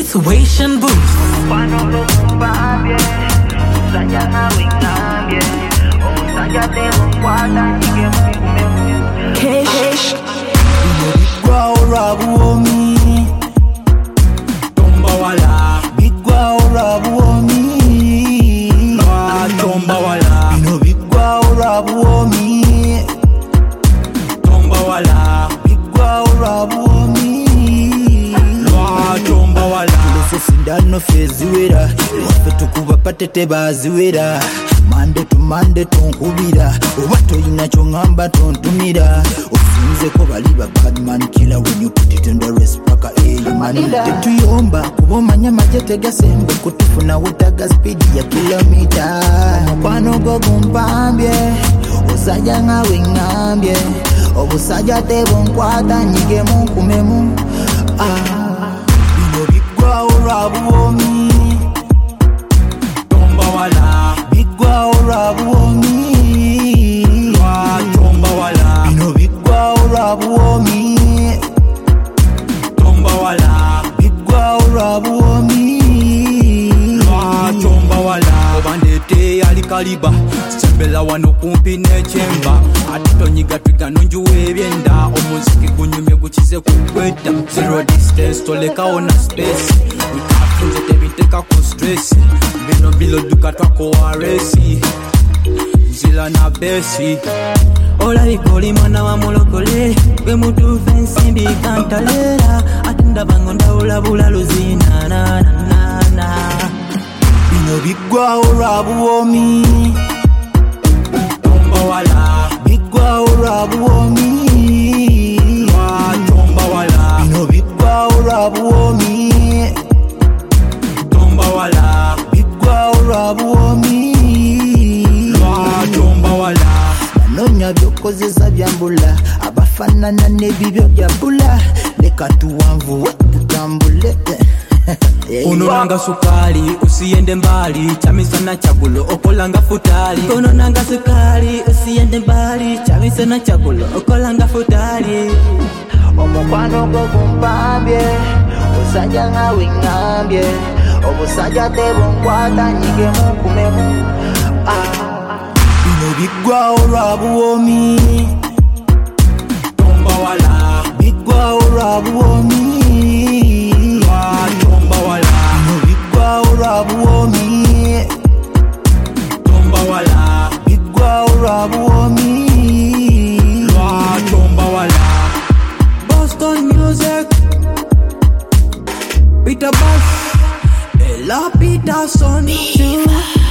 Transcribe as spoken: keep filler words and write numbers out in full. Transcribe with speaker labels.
Speaker 1: Situation booth.
Speaker 2: Cash.
Speaker 3: Bigwa orabu omi. Tomba wala. Bigwa orabu omi. Tomba wala. No bigwa orabu omi. Tomba wala. Bigwa orabu omi. Tomba wala. Sindano feziwera. Wafe tukuba patete baziwera. Mande to mande tonkubira. Obato ina chongamba tontumira. Ufunze ko baliba badman killer when you put it in the rest paka eyo mani. Tetuyomba kubomanya majete gasembe kutufuna wetaga speed ya kilomita. Kwano go gumpambye. Osaja ngawe ngambye. Obusaja tebo nkwata nyige munkumemu. Ah. Bino bigwa orabu omi. Tomba wala. Bigwa orabu omi. Tomba wala. Bino bigwa orabu omi. Tomba wala. Bigwa orabu omi. Tomba wala. Obandete alikaliba. Sembela wano kumpi nechemba. Atitonyiga twiga nunjuwe ebyenda. Omuziki gunyumye gukize kukweta. Zero distance toleka ona space. Wikafunze tebiteka ku stress. Bino bilo duka twako waresi. Zila na besi.
Speaker 1: Ola ikoli mwana wa mulokole. Gwe mutu fensi mbi kantalera. Atenda bangonda ulabula luzina na na na na.
Speaker 3: Bino bigwa orabu omi.
Speaker 1: Tomba wala.
Speaker 3: Bigwa orabu omi.
Speaker 1: Tomba wala.
Speaker 3: Bino bigwa orabu omi.
Speaker 1: Tomba wala.
Speaker 3: Bigwa orabu omi.
Speaker 1: Tomba wala.
Speaker 3: Nonya byokozesa byambula. Abafanana nebibyo byabula. Leka tuwanvuwe tutambule.
Speaker 1: Unonanga sukali, usiende mbali. Chamisana chagulo, okolanga futali. Unonanga sukali, usiende mbali. Chamisana chagulo, okolanga futali.
Speaker 3: Omukwano go gumpambye. Osaja ngawe ngambye. Obusaja tebo nkwata nyige munkumemu. Ah. Bino bigwa orabu omi.
Speaker 1: Tomba wala.
Speaker 3: Bigwa orabu omi.
Speaker 1: Tomba wala.
Speaker 3: Bino bigwa orabu omi.
Speaker 1: Tomba wala.
Speaker 3: Bigwa orabu omi.
Speaker 1: Tomba wala. Boston music. Peter Bush. Ella Peterson.